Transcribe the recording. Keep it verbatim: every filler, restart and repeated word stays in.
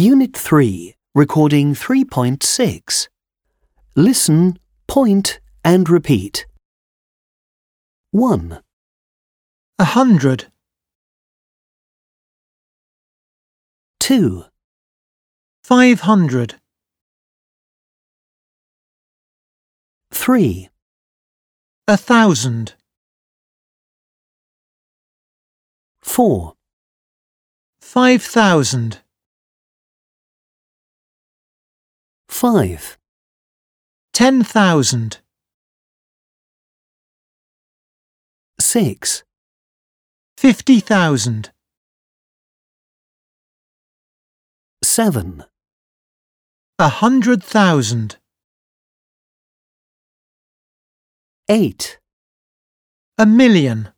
Unit three, recording three point six. Listen, point and repeat. one. A hundred. two. Five hundred. three. A thousand. four. Five thousand. five. Ten thousand. six. Fifty thousand. seven. A hundred thousand. eight. A million.